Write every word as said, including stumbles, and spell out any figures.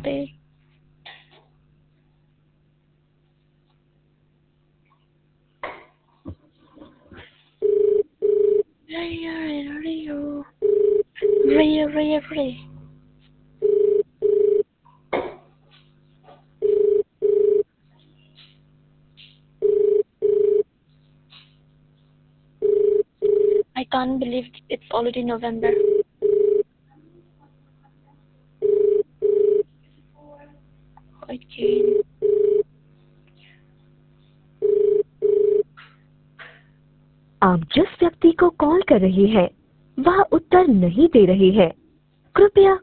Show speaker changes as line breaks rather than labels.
सकते। Ray, Ray, Ray. I can't believe it's already November. Okay.
आप जिस व्यक्ति को कॉल कर रही हैं, वह उत्तर नहीं दे रही है। कृपया